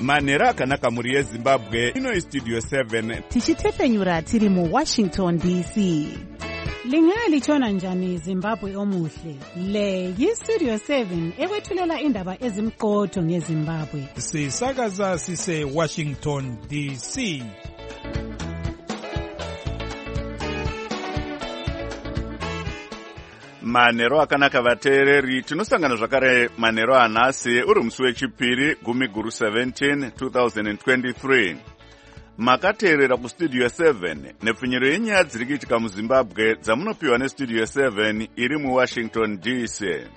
manhero akanaka mhuri yezimbabwe. Ino Studio 7 tichitefenyura tiri muWashington DC. Lingalitshona njani Zimbabwe omuhle? Le yiStudio 7 ekwethulela indaba ezimqotho ngeZimbabwe. Sisakaza sise Washington DC. manhero akanaka vateereri. Tinosangana zvakare manhero anhasi uri musi wechipiri 10/17 2023. Makateerera kuStudio 7 nepfunyiro yenyaya dziri kuitika muZimbabwe dzamunopiwa neStudio 7 iri muWashington DC.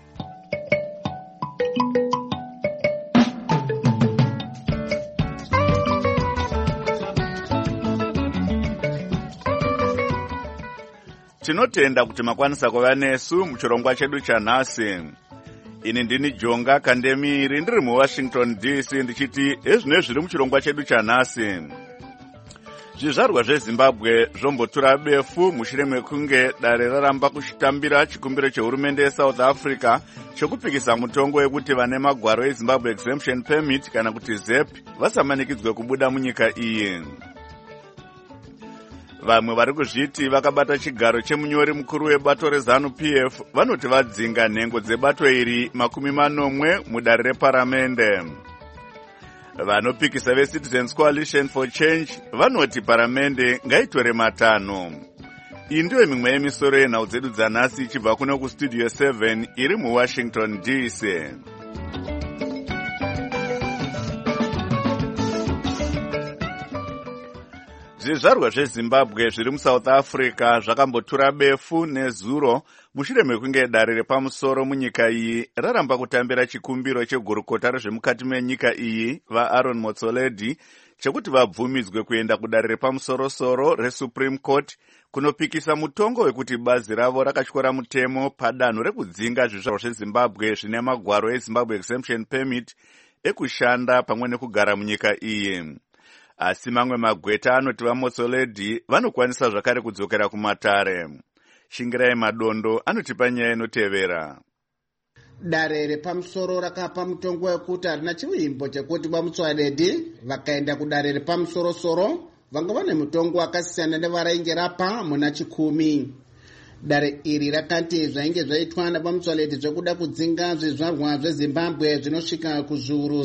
Tinotenda kuti makwanisa kuva nesu muchirongwa chedu chanhasi. Ini ndini Jonga Kandemiri ndiri muWashington DC ndichiti ezvino zviri muchirongwa chedu chanhasi. Zvizvarwa zveZimbabwe zvombotura befu mushure mekunge dare raramba kuchitambira chikumbiro chehurumende yeSouth Africa chokupikisa mutongo wekuti vane magwaro eZimbabwe Exemption Permit kana kuti ZEP vasamanikidzwe kubuda munyika iyi. Vamwe vari kuzviti vakabata chigaro chemunyori mukuru webato reZANU-PF vanoti vadzinga nhengo dzebato iri 40 mudare reparamende. Vanopikisa veCitizens Coalition for Change vanoti paramende ngaitore 5. Iyi ndiyo mimwe yemisoro yenhau dzedu dzanhasi ichibva kuno kuStudio 7 iri muWashington DC. Zvizvarwa zveZimbabwe zviri muSouth Africa zvakambotura befu nezuro mushure mekunge dare repamusoro munyika iyi raramba kutambira chikumbiro chegurukota rezvemukati menyika iyi vaAaron Motsoaledi chekuti vabvumidzwe kuenda kudare repamusoro-soro reSupreme Court kunopikisa mutongo wekuti bazi ravo rakatyora mutemo padanho rekudzinga zvizvarwa zveZimbabwe zvine magwaro eZimbabwe Exemption Permit ekushanda pamwe nekugara munyika iyi. Asi mamwe magweta anoti vaMotsoaledi vanokwanisa zvakare kudzokera kumatare. Shingirai Madondo anotipa nyaya inotevera. Dare repamusoro rakapa mutongo wekuti harina chivimbo chekuti vaMotsoaledi vakaenda kudare repamusoro-soro vanga vane mutongo wakasiyana nevarainge rapa muna 10. Dare iri rakati zvainge zvaitwa navaMotsoaledi zvekuda kudzinga zvizvarwa zveZimbabwe zvinosvika kuzviuru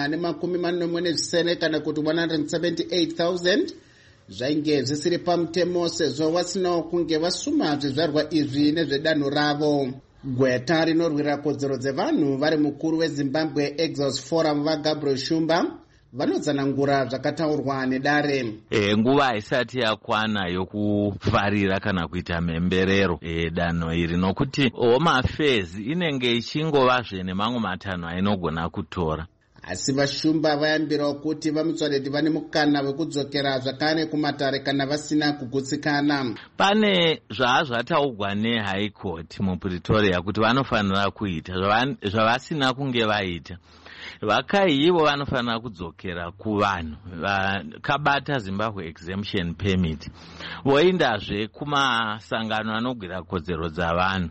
140 kana kuti 178,000 zvainge zvisiri pamutemo sezvo vasinawo kunge vasuma zvizvarwa izvi nezvedanho ravo. Gweta rinorwira kodzero dzevanhu vari mukuru weZimbabwe Exos Forum vaGabriel Shumba vanozanangura zvakataurwa nedare. Nguva isati yakwana yokufarira kana kuita mhemberero danho iri nokuti Home Affairs inenge ichingova zvene mamwe matanho ainogona kutora. Asi vaShumba vayambirawo kuti vaMotsoaledi vane mukana wekudzokera zvakare kumatare kana vasina kugutsikana. Pane zvataugwa neHigh Court muPretoria kuti vanofanira kuita zvavasina kunge vaita. Vakaivo vanofanira kudzokera kuvanhu vakabata Zimbabwe Exemption Permit voendazve kumasangano anogwira kodzero dzavanhu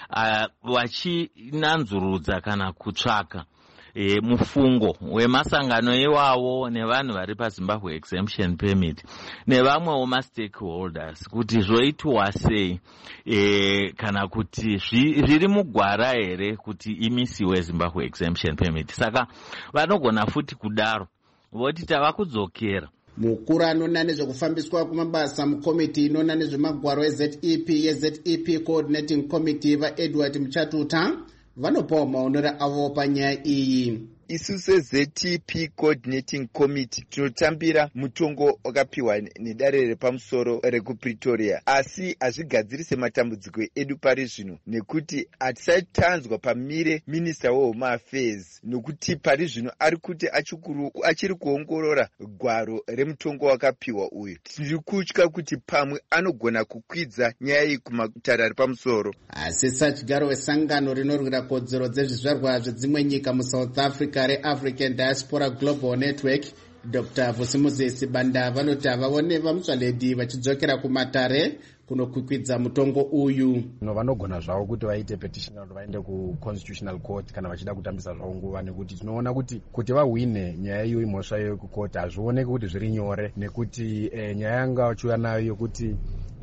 vachinanzurudza kana kutsvaka mufungo wemasangano iwawo nevanhu vari paZimbabwe Exemption Permit nevamwewo mastakeholders kuti zvoitwa sei kana kuti zviri mugwara here kuti imisiwe Zimbabwe Exemption Permit. Saka vanogona futi kudaro voti tava kudzokera. Mukuru anona nezvekufambiswa kumabasa mukomiti inona nezvemagwaro eZEP yeZEP Coordinating Committee vaEdward Muchatuta vanopawo maonero avo panyaya iyi. Isu seZEP Coordinating Committee tinotambira mutongo wakapiwa nedare repamusoro rekuPretoria, asi hazvigadzirise matambudziko edu pari zvino nekuti hatisatanzwa pamire Minister weHome Affairs nokuti pari zvino ari kuti achiri kuongorora gwaro remutongo wakapiwa uyu. Tiri kutya kuti pamwe anogona kukwidza nyaya iyi kumatare ari pamusoro. Asi sachigaro wesangano rinorwira kodzero dzezvizvarwa zvedzimwe nyika muSouth Africa reAfrican Diaspora Global Network Dr. Vusimuzisi Banda vanoti vaone vaMotsoaledi vachidzokera kumatare kunokwikwidza mutongo uyu. Vanogona zvavo kuti vaite petition kuti vaende kuconstitutional court kana vachida kutambisa zvavo nguva, nekuti tinoona kuti vahwine nyaya iyo imhosva iyo kukoti hazvioneki kuti zviri nyore, nekuti nyaya yanga vachiuya nayo yokuti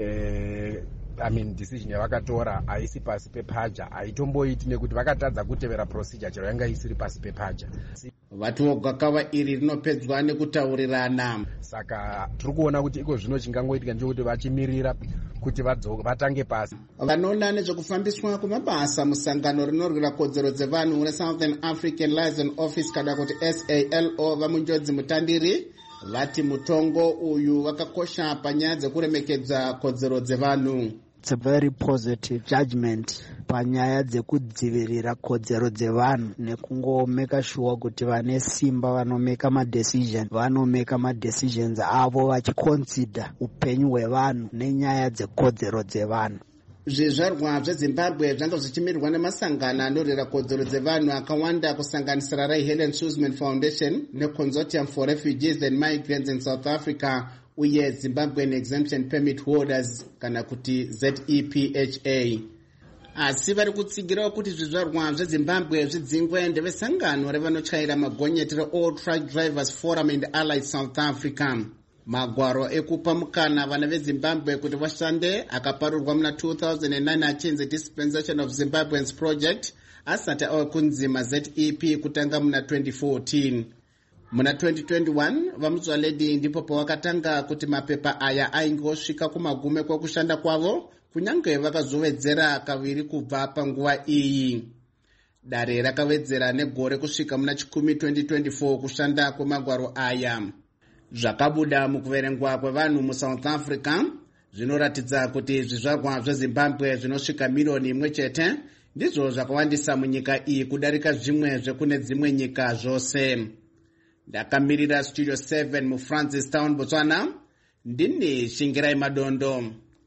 decision yavakatora haisi pasi pepaja, haitomboiti nekuti vakatadza kutevera procedure chero yanga isiri pasi pepaja. Vatiwo gakava iri rinopedzwa nekutaurirana. Saka tiri kuona kuti iko zvino chingangoitika ndechekuti vachimirira kuti vatange pasi. Vanoona nezvekufambiswa kwemabasa musangano rinorwira kodzero dzevanhu reSouthern African Liaison Office kana kuti SALO vamunjodzi mutandiri vati mutongo uyu wakakosha panyaya dzekuremekedza kodzero dzevanhu. It's a very positive judgment panyaya dzekudzivirira kodzero dzevanhu nekungomeka sure kuti vane simba vanomeka madecisions avo vachiconsider upenyu hwevanhu nenyaya dzekodzero dzevanhu. Zvizvarwa zveZimbabwe zvanga zvichimirwa nemasangano anorwira kodzero dzevanhu akawanda kusanganisira Ray Helen Suzman Foundation neConsortium for Refugees and Migrants in South Africa uye Zimbabwean Exemption Permit Holders kana kuti ZEPHA. Asi vari kutsigirawo kuti zvizvarwa zveZimbabwe zvidzingwe ndevesangano revanochaira magonyeti reAll Truck Drivers Forum and Allied South Africa. Magwaro ekupa mukana vana veZimbabwe kuti vashande akaparurwa muna 2009 achinzi Dispensation of Zimbabweans Project asati ava kunzima ZEP kutanga muna 2014. Muna 2021 vamutswaledi ndipo pawakatanga kuti mapepa aya aingosvika kumagume kwekushanda kwavo kunyange vakazowedzera kaviri kubva panguva iyi. Dare rakawedzera negore kusvika muna chikumi 2024 kushanda kwemagwaro aya. Zvakabuda mukuverengwa kwevanhu muSouth Africa zvinoratidza kuti zvizvarwa zveZimbabwe zvinosvika miliyoni imwe chete ndizvo zvakawandisa munyika iyi kudarika zvimwe zvekune dzimwe nyika zvose. Ndakamirira Studio 7 muFrancistown, Botswana. Ndini Shingirai Madondo.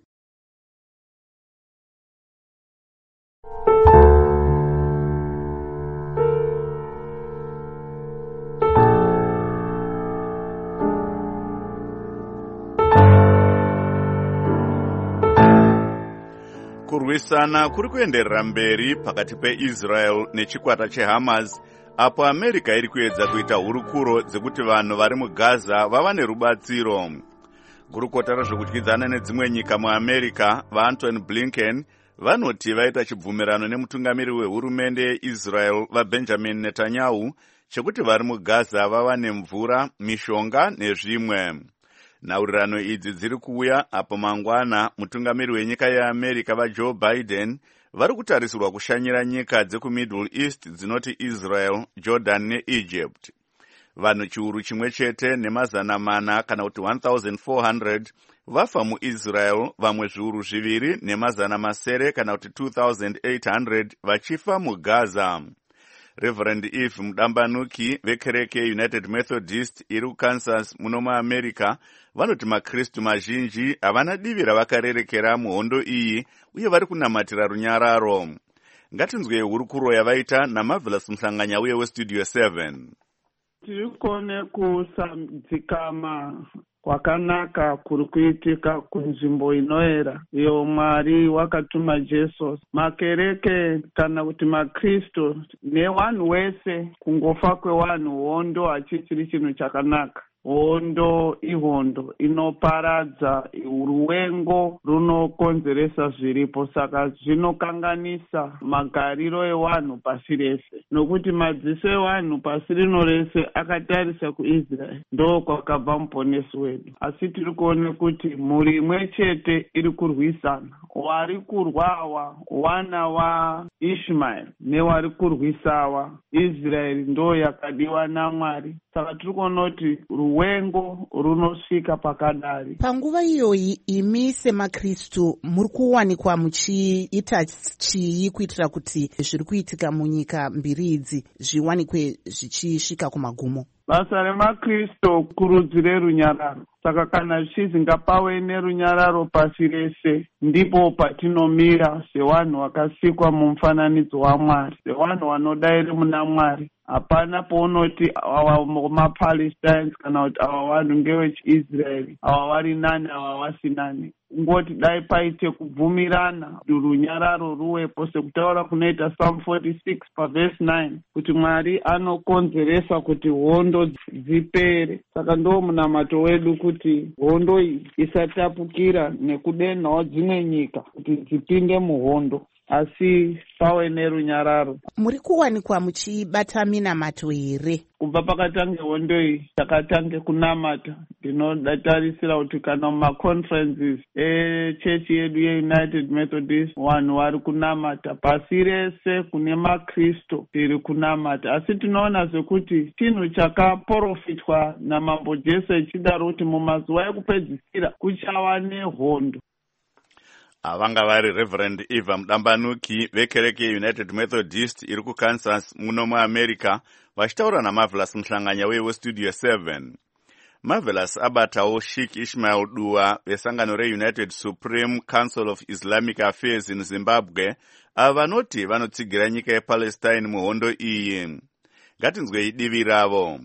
Kurwisana kuri kuenderera mberi pakati peIsrael nechikwata cheHamas, apo America iri kuedza kuita hurukuro dzekuti vanhu vari muGaza vava nerubatsiro. Gurukota rezvekudyidzana nedzimwe nyika muAmerica vaAntony Blinken vanoti vaita chibvumirano nemutungamiri wehurumende yeIsrael vaBenjamin Netanyahu chekuti vari muGaza vava nemvura, mishonga nezvimwe. Nhaurirano idzi dziri kuuya apo mangwana mutungamiri wenyika yeAmerica vaJoe Biden vari kutarisirwa kushanyira nyika dzekuMiddle East dzinoti Israel, Jordan neEgypt. Vanhu chiuru chimwe chete nemazana mana kana kuti 1,400 vafa muIsrael, vamwe zviuru zviviri nemazana masere kana kuti 2,800 vachifa muGaza. Reverend Eve Mudambanuki vekereke United Methodist iri kuKansas muno muAmerica vanoti maKristu mazhinji havana divi ravakarerekera muhondo iyi uye vari kunamatira runyararo. Ngatinzwe hurukuro yavaita naMarvelous Mhlanganya uye weStudio 7. Tiri kuone kusamdzikama kwakanaka kuri kuitika kunzvimbo inoera iyo Mwari wakatuma Jesu. Makereke kana kuti maKristu nevanhu wese kungofa kwevanhu hondo hachisiri chinhu chakanaka. Hondo ihondo inoparadza, ruvengo runokonzeresa zviripo, saka zvinokanganisa magariro evanhu pasi rese. Nokuti madziso evanhu pasi rino rese akatarisa kuIsraeri, ndo kwakabva muponesi wedu. Asi tiri kuona kuti mhuri imwe chete iri kurwisana. Wari kurwawa wana waIshmael newari kurwisawa Israeri ndo yakadiwa naMwari. Saka tiri kuona kuti ruvengo runosvika pakadari. Panguva iyoyi imi semaKristu muri kuwanikwa muchiita chii kuitira kuti zviri kuitika munyika mbiri idzi zviwanikwe zvichisvika kumagumo? Basa remaKristu kurudzire runyararo. Saka kana zvichizi ngapave nerunyararo pasi rese, ndipo patinomira sevanhu vakasikwa mumufananidzo waMwari, sevanhu vanodairi muna Mwari. Hapana pounoti ava maPalestines kana kuti ava vanhu ngevechiIsraeri, ava vari nani ava vasi nani. ngoti dai paite kubvumirana runyararo ruwepo sekutaura kunoita Psalm 46 pavhesi 9 kuti Mwari anokonzeresa kuti hondo dzipere. Saka ndo munamato wedu kuti hondo iyi isatapukira nekudenhawo dzimwe nyika kuti dzipinde muhondo, asi pave nerunyararo. Muri kuwanikwa muchibata minamato here? Kubva pakatange hondo iyi takatange kunamata. Ndinodatarisira kuti kana mumaconferences echechi yedu yeUnited Methodist vanhu vari kunamata pasi rese, kune maKristu tiri kunamata, asi tinoona sekuti chinhu chakaprofitwa namambo Jesu echidaro kuti mumazuva ekupedzisira kuchava nehondo. Vanga vari Reverend Eva Mudambanuki vekereke yeUnited Methodist iri kuKansas muno muAmerica vachitaura naMarvelous Muhlanganya weStudio 7. Marvelous abatawo Sheikh Ishmael Dua vesangano reUnited Supreme Council of Islamic Affairs in Zimbabwe vanoti vanotsigira nyika yePalestine muhondo iyi. Ngatinzwei divi ravo.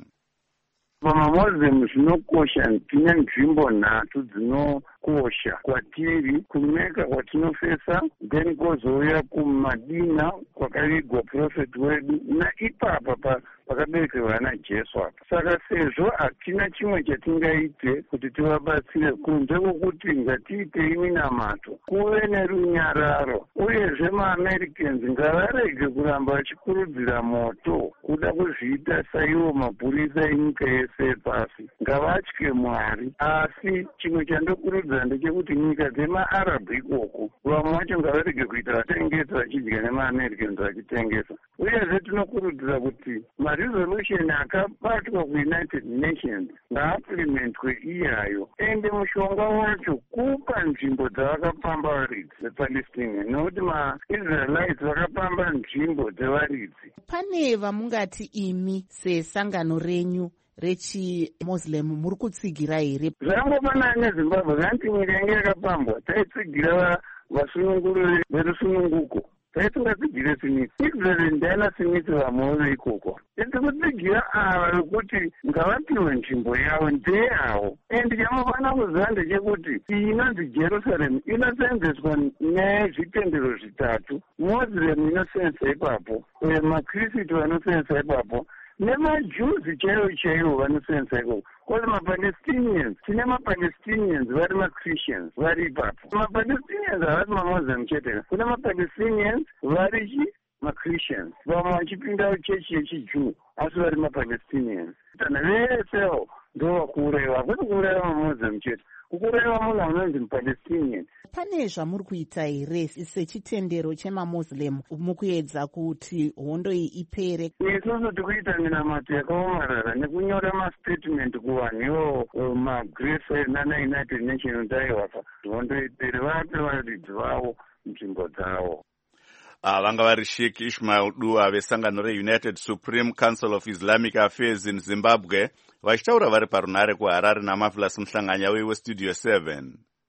PaMaMuslim zvinokosha, tine nzvimbo nhatu dzinokosha kwatiri: kuMeka kwatinofesa, then kwozouya kuMadina kwakavigwa prophet wedu, naipapa pakaberekerwa naJesu apa. Saka sezvo hatina chimwe chatingaite kuti tivabatsire kunze kwokuti ngatiitei minamato, kuve nerunyararo, uyezve maAmericans ngavarege kuramba vachikurudzira moto kuda kuzviita saiwo mapurisa enyika yese pasi. Ngavatye Mwari. Asi chimwe chandokurudzira ndechekuti nyika dzemaArabhu ikoko vamwe vacho ngavarege kuita vatengesa vachidya nemaAmericans vachitengesa. Uyezve tinokurudzira kuti resolution akabatwa kuUnited Nations ngaaplimentwe iyayo, ende mushonga wacho kupa nzvimbo dzavakapamba varidzi vePalestinian, nokuti maIsraelites vakapamba nzvimbo dzevaridzi. Pane vamungati imi sesangano renyu rechiMuslim muri kutsigira here? Zvangofanana neZimbabwe, kanti nyika yange yakapambwa taitsigira vasununguri verusununguko, taitingatsigire Smith. Israel ndiana Smith vamwe ikoko. Tikutsigira ava vekuti ngavapiwe nzvimbo yavo ndeyavo. Endi chamufanira kuziva ndechekuti iyi inonzi Jerusalem inoseenzeswa nezvitendero zvitatu: Muslim inoseenzesa ipapo, maKristu vanoseenzesa ipapo, nemaJuzi chaivo vanoseenzesa ikoko. Kwati maPalestinians, tine maPalestinians vari maChristians vari ipapo. MaPalestinians havasi maMuslim chete, kuna maPalestinians vari maChristians, vamwe vachipinda chechi yechiJew asi vari maPalestinians. Kana vesewo ndo vakuuraiwa, kwete kuuraiwa maMuslim chete, kukuraiwa munhu anonzi muPalestinian. Pane zvamuri kuita here sechitendero chemaMuslim mukuedza kuti hondo iyi ipere? Isusu tikuita minamato yakaomarara nekunyora mastatement kuvanhu ivo maGrace nanaUnited Nations aiwapa hondo ipere, vape varidzi vavo nzvimbo dzavo. Vanga vari Sheikh Ishmael Dua vesangano reUnited Supreme Council of Islamic Affairs in Zimbabwe vachitaura vari parunare kuHarare naMarvelous Muhlanganya weStudio 7.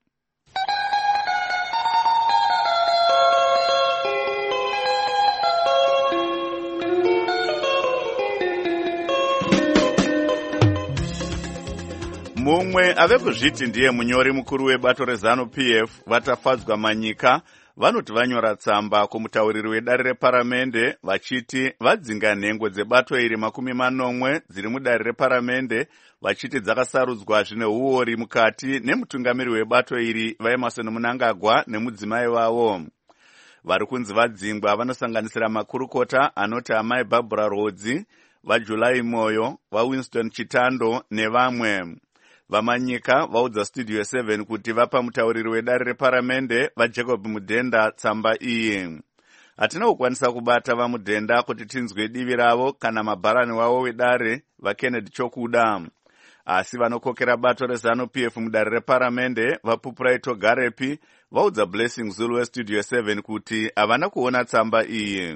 Mumwe avekuzviti ndiye munyori mukuru webato reZANU-PF vatafadzwa manyika vanoti vanyora tsamba kumutauriri wedare reparamende vachiti vadzinga nhengo dzebato iri 40 dziri mudare reparamende vachiti dzakasarudzwa zvine uori mukati nemutungamiri webato iri vaEmmerson Mnangagwa nemudzimai vavo. Vari kunzi vadzingwa vanosanganisira makurukota anoti amai Barbara Rodzi, vaJulai Moyo, vaWinston Chitando nevamwe. Vamanyika vaudza Studio 7 kuti vapa mutauriri wedare reparamende vaJacob Mudhenda tsamba iyi. Hatina kukwanisa kubata vaMudhenda kuti tinzwe divi ravo kana mabharani wavo wedare vaKennedy Chokuda. Asi vanokokera bato reZANU-PF mudare reparamende vaPupuraito Garepi vaudza Blessing Zulu weStudio 7 kuti havana kuona tsamba iyi.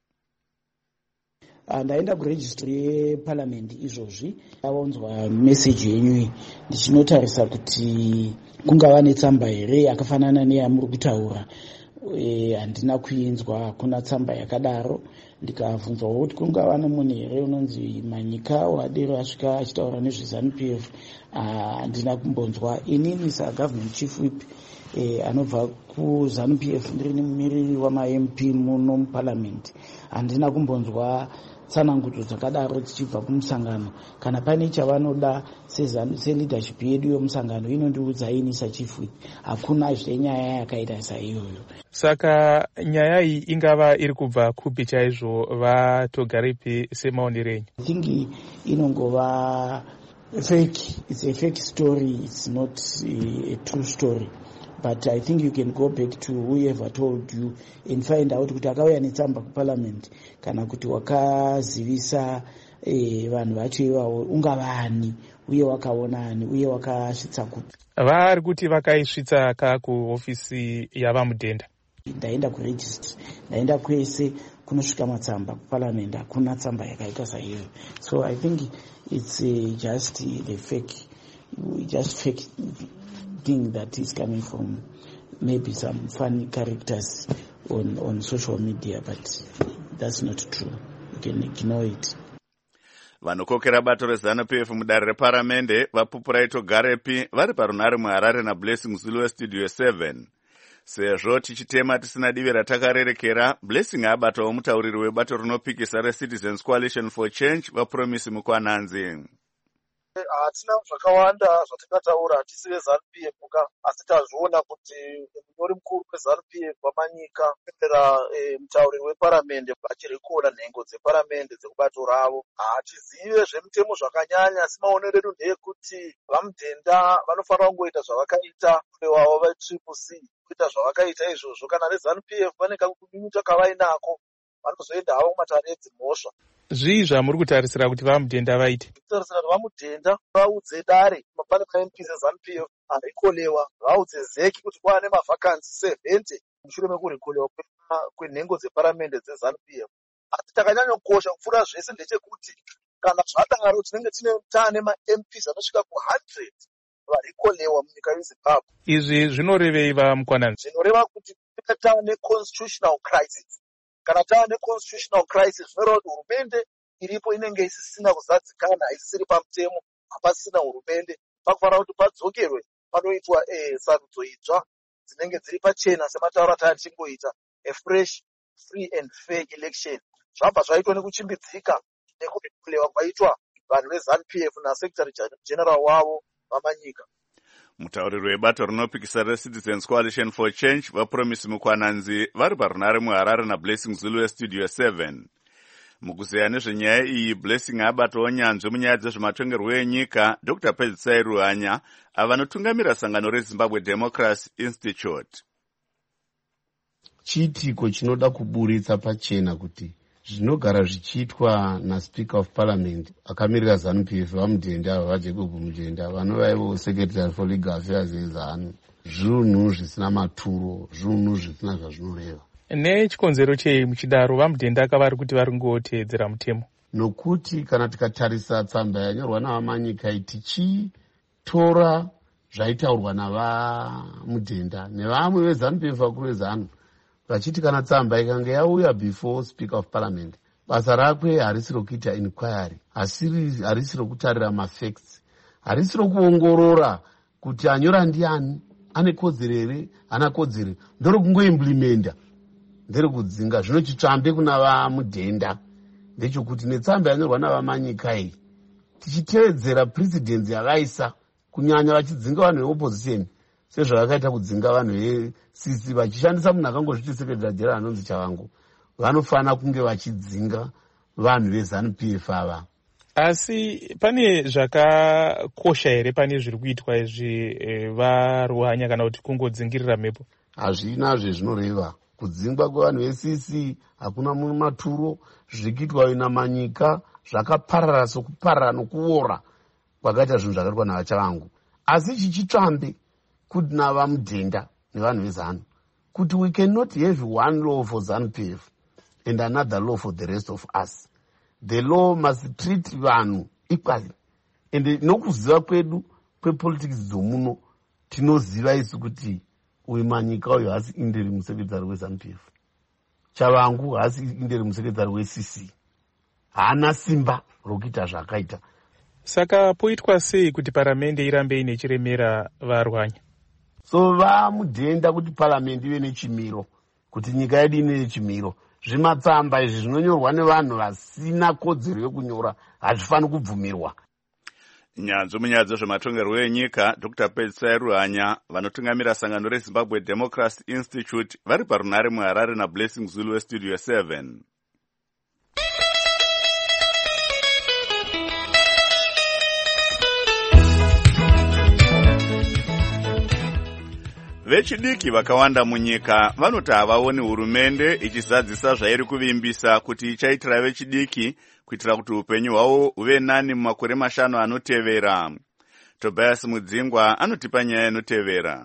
Ndaenda kuregistry yeparliament izvozvi avaunzwa message yenyu ndichinotarisa kuti kungava netsamba here yakafanana neyamuri kutaura. Handina kuinzwa, hakuna tsamba yakadaro. Ndikabvunzwawo kuti kungava nomunhu here unonzi Manyika wadero asvika achitaura nezveZANU-PF. Handina kumbonzwa. Inini sagovernment chief whip anobva kuZANU-PF. Ndiri mumiriri wama-MP muno muparliament. Handina kumbonzwa tsanangudzo dzakadaro dzichibva kumusangano. Kana pane chavanoda seleadership yedu yomusangano inondiudza inisa chief whip. Hakuna zvenyaya yakaita saiyoyo. Saka nyaya iyi ingava iri kubva kupi chaizvo, vatogarepi semaonero enyu? I think inongova fake. It's a fake story. It's not a true story. But I think you can go back to whoever told you and find out kuti akauya netsamba kuparliament kana kuti wakazivisa vanhu vacho ivavo ungavani uye wakaonani uye wakasvitsa kupi. Vari kuti vakaisvitsa kuhofisi yavamudhenda. Ndaenda kuregistry, ndaenda kwese kunosvika matsamba kuparliament, hakuna tsamba yakaita saiyoyo. So I think it's just the fake thing that is coming from maybe some funny characters on social media, but that's not true. You can ignore it. Vanokokera bato reZANU-PF mudare reparamende vapupura itogarepi vari parunare muHarare naBlessing Zulu weStudio 7. Sezvo tichitema tisina divi ratakarerekera, Blessing abatawo mutauriri webato rinopikisa reCitizens Coalition for Change vaPromise Mukwananzi. Hatina zvakawanda zvatingataura hatisi veZANU-PF asi tazviona kuti munyori mukuru weZANU-PF wamanyika kupera mutauriri weparamende achirekoda nhengo dzeparamende dzekubato ravo. Hatizive zvemutemo zvakanyanya, asi maonero edu ndeyekuti vamudhenda vanofanira kungoita zvavakaita wavo veCCC, kuita zvavakaita izvozvo. Kana veZANU-PF vane kakunyunyuta kavainako vanozoenda havo kumatare edzimhosva. Zvii zvamuri kutarisira kuti vamudhenda vaite? Kutarisira kuti vamudhenda vaudze dare pane MP zeZANU-PF arikolewa, vaudze zeki kuti kwaane mavhakansi 70 mushure mekurikolewa kwenhengo dzeparamende dzeZANU-PF. Asi takanyanyokosha kupfuura zvese ndechekuti kana zvadaro tinenge taane ma-MPs anosvika ku100 varikolewa munyika yeZimbabwe. Izvi zvinorevei vaMukwananzi? Zvinoreva kuti taane constitutional crisis. Kana taane constitutional crisis zvinoreva kuti hurumende iripo inenge isisina kuzadzikana, isisiri pamutemo, hapasina hurumende. Pakufanira kuti padzokerwe panoitwa sarudzo itsva dzinenge dziri pachena sematauro atatichingoita, a fresh, free and fair election. Zvabva zvaitwa nekuchimbidzika nekurikulewa kwaitwa vanhu veZANU-PF naSecretary General wavo vamanyika. Mutauriri webato rinopikisa reCitizens Coalition for Change vaPromise Mukwananzi vari parunare muHarare naBlessing Zulu weStudio 7. Mukuzeya nezvenyaya iyi, Blessing abatawo nyanzvi munyaya dzezvematongerwo enyika, Dr. Pedzisai Ruhanya avanotungamira sangano reZimbabwe Democracy Institute. Chiitiko chinoda kuburitsa pachena kuti zvinogara zvichiitwa naSpeaker of Parliament akamirira ZANU-PF vamudhenda vaJacob Mudhenda vanovaivo Secretary for Legal Affairs yeZANU, zvinhu zvisina maturo, zvinhu zvisina zvazvinoreva. Nechikonzero chei muchidaro vamudhenda akavari kuti vari kungoteedzera mutemo? Nokuti kana tikatarisa tsamba yanyorwa navamanyika tichitora zvaitaurwa navamudhenda nevamwe veZANU-PF vakuru veZANU vachiti kana tsamba ikanga yauya before Speaker of Parliament, basa rakwe harisi rokuita inquiry, harisi rokutarira mafacts, harisi rokuongorora kuti anyora ndiani, ane kodzero here, hana kodzero, ndorokungoimplimenta, nderekudzinga. Zvino chitsvambe kuna vamudhenda ndechekuti netsamba yanyorwa navamanyika iyi tichitevedzera precedence yavaisa, kunyanya vachidzinga vanhu veopposition sezvavakaita kudzinga vanhu veCC vachishandisa munhu akangozviti Secretary General anonzi Chavangu, vanofanira kunge vachidzinga vanhu veZANU-PF ava. Asi pane zvakakosha here pane zviri kuitwa izvi vaRuhanya, kana kuti kungodzingirira mhepo? Hazvina zvezvinoreva. Kudzingwa kwevanhu veCC hakuna mumwe maturo, zviri kuitwa namanyika zvakaparara sokuparara nokuora kwakaita zvinhu zvakaitwa navaChavangu. Asi chichitsvambe kuti navamudhenda nevanhu veZANU kuti we cannot have one law for ZANU-PF and another law for the rest of us. The law must treat vanhu equally. And nokuziva kwedu kwepolitics dzomuno tinoziva isu kuti uyu manyika uyu hasi interim secretary weZANU-PF, Chavangu hasi interim secretary weCC, haana simba rokuita zvakaita. Saka poitwa sei kuti paramende irambe ine chiremera vaRuhanya? so vamudhenda kuti paramendi ive nechimiro, kuti nyika yedu ine nechimiro. Zvimatsamba izvi zvinonyorwa nevanhu vasina kodzero yekunyora hazvifaniri kubvumirwa. Nyanzvi munyaya zvematongerwo enyika, Dr. Pedzisai Ruhanya, vanotungamira sangano reZimbabwe Democracy Institute, vari parunare muHarare naBlessing Zulu weStudio 7. Vechidiki vakawanda munyika vanoti havaoni hurumende ichizadzisa zvairi kuvimbisa kuti ichaitira vechidiki kuitira kuti upenyu hwavo huve nani mumakore 5 anotevera. Tobias Mudzingwa anotipa nyaya inotevera.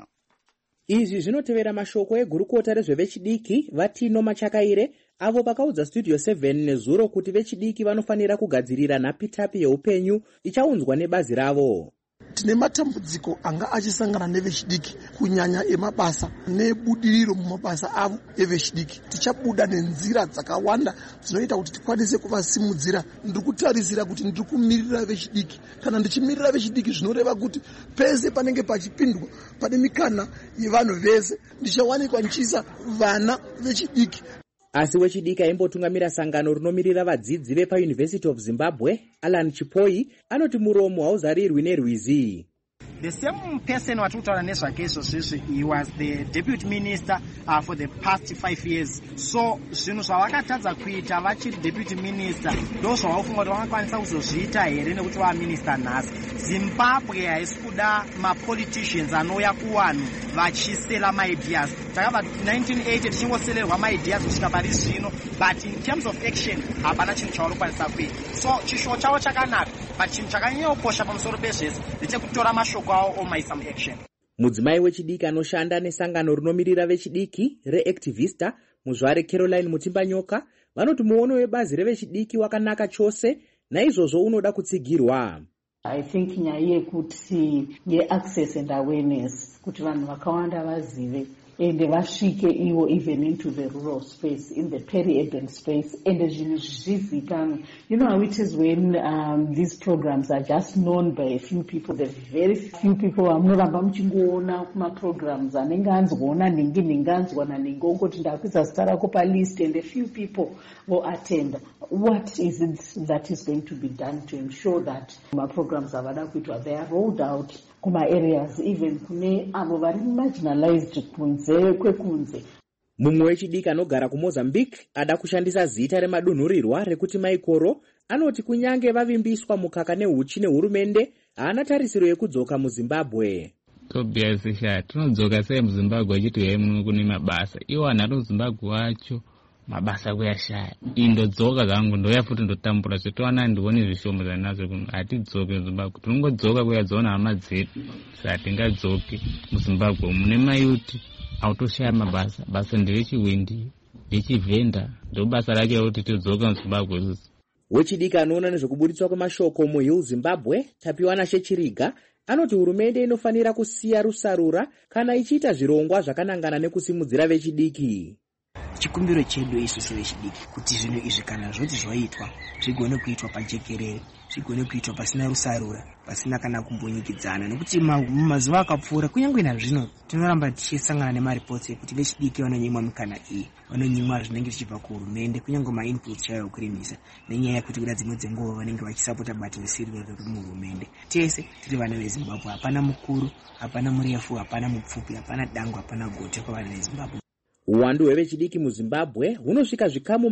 Izvi zvinotevera mashoko egurukota rezvevechidiki Vatino Machakaire avo vakaudza Studio 7 nezuro kuti vechidiki vanofanira kugadzirira nhapitapi yeupenyu ichaunzwa nebazi ravo. Tine matambudziko anga achisangana nevechidiki kunyanya emabasa nebudiriro mumabasa avo evechidiki. Tichabuda nenzira dzakawanda dzinoita kuti tikwanise kuvasimudzira. Ndiri kutarisira kuti ndiri kumirira vechidiki. Kana ndichimirira vechidiki zvinoreva kuti pese panenge pachipindwa pane mikana yevanhu vese ndichawanikwa nchiisa vana vechidiki. Asi wechidiki aimbotungamira sangano rinomirira vadzidzi vepaUniversity of Zimbabwe, Alan Chipoi, anoti muromo hauzarirwi nerwizi. The same person watutaura nezvake izvozvizvi, he was the deputy minister for the past 5 years. So zvinhu zvavakatadza kuita vachiri deputy minister ndo zvavafunga kuti vangakwanisa kuzozviita here nekuti vaminister nhasi. Zimbabwe haisi kuda mapoliticians anouya kuvanhu vachisela maideas. Takabva 1980 tichingoselerwa maideas kusvika pari zvino, but in terms of action hapana chinhu chavarikwanisa kuita. So chishuwo chavo chakanaka, but chinhu chakanyanyokosha pamusoro pezvese ndechekutora mashoko avo omaisa muaction. Mudzimai wechidiki anoshanda nesangano rinomirira vechidiki reActivista muzvare Caroline Mutimbanyoka vanoti muono webazi revechidiki wakanaka chose, naizvozvo unoda kutsigirwa. I think nyaya yekuti yeaccess and awareness kuti vanhu vakawanda vazive ende vasvike ivo even into the rural space, in the peri-urban space, and zvinhu zvizivikanwe. You know how it is when these programs are just known by a few people, the very few people vamunoramba muchingoona kuma-programs anenge anzwaona ningi anzwa nanenge ongoti ndakuisa zita rako palist and a few people will attend. What is it that is going to be done to ensure that ma-programs avada kuitwa they are rolled out kuma-areas even kune avo vari marginalized kunze kwekunze? Mumwe wechidiki anogara kuMozambique ada kushandisa zita remadunhurirwa rekuti Maikoro anoti kunyange vavimbiswa mukaka nehuchi nehurumende haana tarisiro yekudzoka muZimbabwe. Tobias Sha, tinodzoka sei muZimbabwe achiti hei muno kune mabasa. Iwo anhari muZimbabwe wacho mabasa kuyashaya. Indodzoka zangu ndoya futi ndotambura zvitowana ndione zvishomo zvanazvo kuno. Hatidzoke muZimbabwe. Tinongodzoka kuyadzoona hama dzedu. Satingadzoki muZimbabwe mune mayuti autoshaya mabasa. Basa nderechiwindi, ndechivhenda, ndobasa racho kuti tidzoka muZimbabwe. Wechidiki anoona nezvekuburitswa kwemashoko muHill Zimbabwe, Tapiwana Shechiriga, anoti hurumende inofanira kusiya rusarura kana ichiita zvirongwa zvakanangana nekusimudzira vechidiki. Chikumbiro chedu isusu vechidiki kuti zvinhu izvi kana zvoti zvaitwa zvigone kuitwa pajekerere, zvigone kuitwa pasina rusarura, pasina kana kumbonyikidzana, nekuti mumazuva akapfuura kunyange nazvino tinoramba tichisangana nemaripoti ekuti vechidiki vanonyimwa mikana iyi, vanonyimwa zvinenge zvichibva kuhurumende, kunyange mainputs chayo yokurimisa, nenyaya yekuti kuda dzimwe dzenguva vanenge vachisapota bato risiri riri muhurumende. Tese tiri vana veZimbabwe, hapana mukuru, hapana murefu, hapana mupfupi, hapana dango, hapana gotwe kwavana veZimbabwe. Uwandu hwevechidiki muZimbabwe hunosvika zvikamu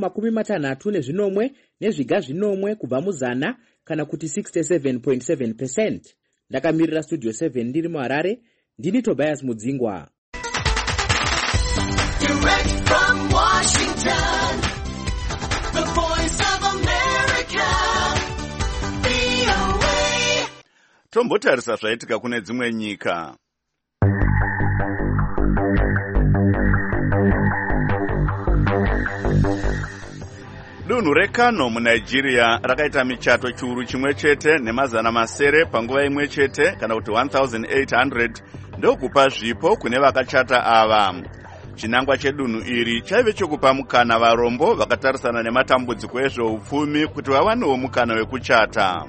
33 nezviga zvinomwe kubva muzana kana kuti 67.7%. Ndakamirira Studio 7 ndiri muHarare, ndini Tobias Mudzingwa. Direct from Washington, the voice of America, VOA. Tombotarisa zvaitika kune dzimwe nyika. Dunhu reKano muNigeria rakaita michato chiuru chimwe chete nemazana masere panguva imwe chete kana kuti 1800 ndokupa zvipo kune vakachata ava. Chinangwa chedunhu iri chaive chokupa mukana varombo vakatarisana nematambudziko ezveupfumi kuti vawanewo mukana wekuchata.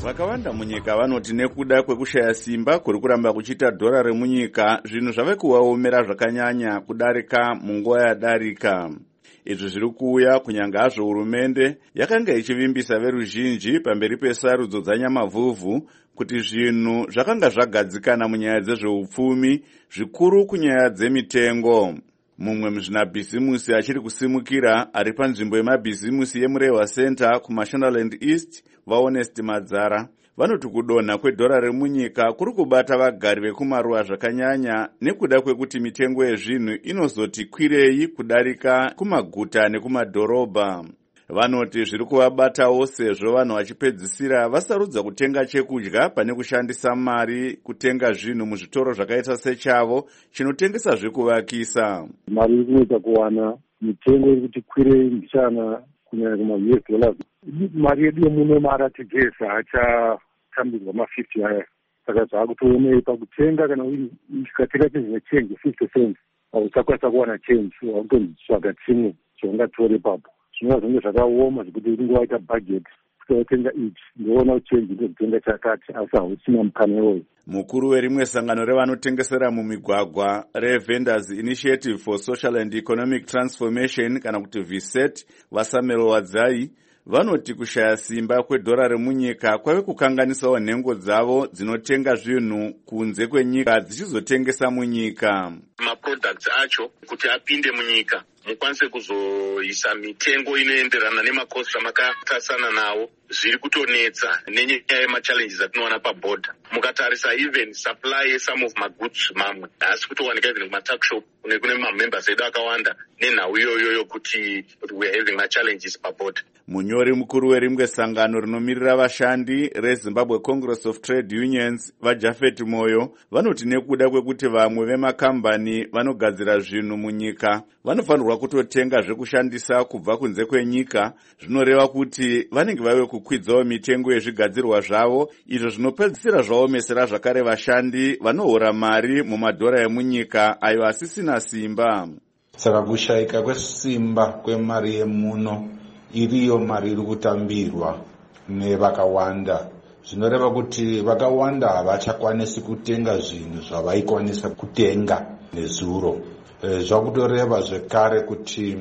vakawanda munyika vanoti nekuda kwekushaya simba kuri kuramba kuchiita dhora remunyika, zvinhu zvave kuvaomera zvakanyanya kudarika munguva yadarika. Izvi zviri kuuya kunyange hazvo hurumende yakanga ichivimbisa veruzhinji pamberi pesarudzo dzanyamavhuvhu kuti zvinhu zvakanga zvagadzikana munyaya dzezveupfumi, zvikuru kunyaya dzemitengo. Mumwe muzvinabhizimusi achiri kusimukira ari panzvimbo yemabhizimusi yeMurewa Center kuMashonaland East, vaHonest Madzara, vanoti kudonha kwedhora remunyika kuri kubata vagari vekumaruwa zvakanyanya nekuda kwekuti mitengo yezvinhu inozoti kwirei kudarika kumaguta nekumadhorobha. Vanoti zviri kuvabatawo sezvo vanhu vachipedzisira vasarudza kutenga chekudya pane kushandisa mari kutenga zvinhu muzvitoro zvakaita sechavo chinotengesa zvekuvakisa. Mari iri kunoita kuwana, mitengo iri kuti kwirei mbichana kunyanya kuma-US dollars. Mari yedu yemuno maaratigesi hachatambirwa ma50 aya. Saka zvaakutoonei pakutenga kana ukatenga chinhu nechange 50 cents hauchakwanisa kuwana change, hautonzitsvaga chimwe chaungatore papo. Zvinova zvinenge zvakaoma zvekuti unenge waita budget kutotenga ichi ndoona uchenji ndokutenga chakati asi hauchina mukana iwoyo. Mukuru werimwe sangano revanotengesera mumigwagwa reVendors Initiative for Social and Economic Transformation kana kuti VSET, Vasamuel Wadzai, vanoti kushaya simba kwedhora remunyika kwave kukanganisawo nhengo dzavo dzinotenga zvinhu kunze kwenyika dzichizotengesa munyika. Maproducts acho kuti apinde munyika mukwanise kuzoisa mitengo inoenderana nemakosti amakatasana nawo zviri kutonetsa nenyaya yemachallenges atinowana paborder. Mukatarisa even supply some of magoods mamwe asi kutowanika even kumatuckshop kune mamembers edu akawanda nenhau iyoyo kuti we are having machallenges paborder. Munyori mukuru werimwe sangano rinomirira vashandi reZimbabwe Congress of Trade Unions, vaJafet Moyo, vanoti nekuda kwekuti vamwe vemakambani vanogadzira zvinhu munyika vanofanirwa kutotenga zvekushandisa kubva kunze kwenyika, zvinoreva kuti vanenge vave kukwidzawo mitengo yezvigadzirwa zvavo, izvo zvinopedzisira zvaomesera zvakare vashandi vanohora mari mumadhora emunyika ayo asisina simba. Saka kushayika kwesimba kwemari yemuno iriyo mari iri kutambirwa nevakawanda, zvinoreva kuti vakawanda havachakwanisi kutenga zvinhu zvavaikwanisa kutenga nezuro. Zvakutoreva zvekare kuti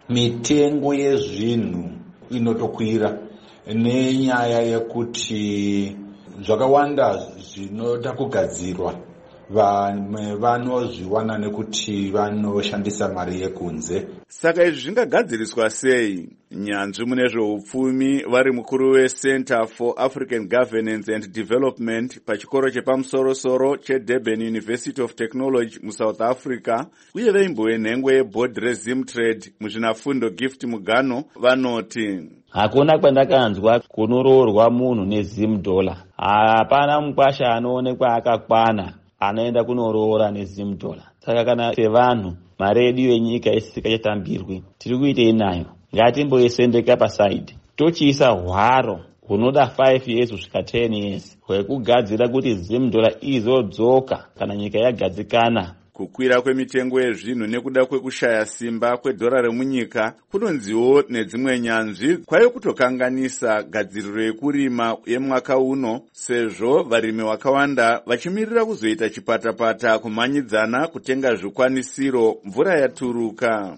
mitengo yezvinhu inotokwira nenyaya yekuti zvakawanda zvinoda kugadzirwa vamwe vanozviwana nekuti vanoshandisa mari yekunze. Saka izvi zvingagadziriswa sei? Nyanzvi mune zveupfumi vari mukuru weCenter for African Governance and Development pachikoro chepamusoro-soro cheDurban University of Technology muSouth Africa uye veimbo yenhengo yeboard reZimtrade muzvinafundo Gift Mugano vanoti hakuna kwandakanzwa kunoroorwa munhu neZim-dollar. Hapana mukwasha anoonekwa akakwana anoenda kunoroora neZim-dollar. Saka kana sevanhu mari yedu yenyika isikachatambirwi tiri kuitei nayo? Ngatimboisendeka pasaidi tochiisa hwaro hunoda 5 years kusvika 10 years hwekugadzira kuti Zim-dollar izodzoka kana nyika yagadzikana. Kukwira kwemitengo yezvinhu nekuda kwekushaya simba kwedhora remunyika kunonziwo nedzimwe nyanzvi kwayo kutokanganisa gadziriro yekurima yemwaka uno, sezvo varimi vakawanda vachimirira kuzoita chipatapata kumhanyidzana kutenga zvikwanisiro mvura yaturuka.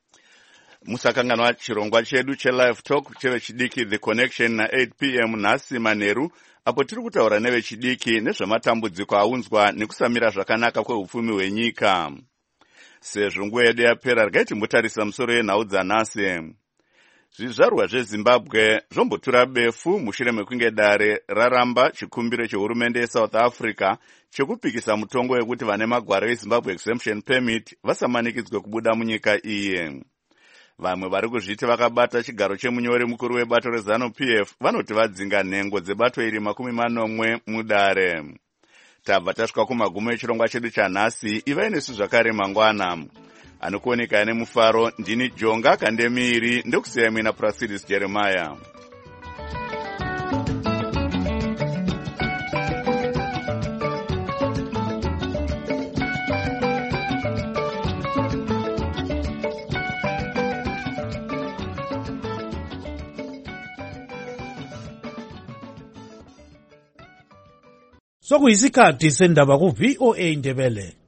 Musakanganwa chirongwa chedu cheLive Talk chevechidiki The Connection na 8 p.m. nhasi manheru, apo tiri kutaura nevechidiki nezvematambudziko aunzwa nekusamira zvakanaka kweupfumi hwenyika. Sezvo nguva yedu yapera, regai timbotarisa musoro yenhau dzanhasi. Zvizvarwa zveZimbabwe zvombotura befu mushure mekunge dare raramba chikumbiro chehurumende yeSouth Africa chekupikisa mutongo wekuti vane magwaro eZimbabwe Exemption Permit vasamanikidzwe kubuda munyika iye. Vamwe vari kuzviti vakabata chigaro chemunyori mukuru webato reZANU-PF vanoti vadzinga nhengo dzebato iri 40 mudare. Tabva tasvika kumagumo echirongwa chedu chanhasi. Ivai nesu zvakare mangwana. Anokuoneka ane mufaro ndini Jonga Kandemiri, ndokusiyai mina Prasidis Jeremiah. sokuyisikhathi sendaba ku-VOA Ndebele.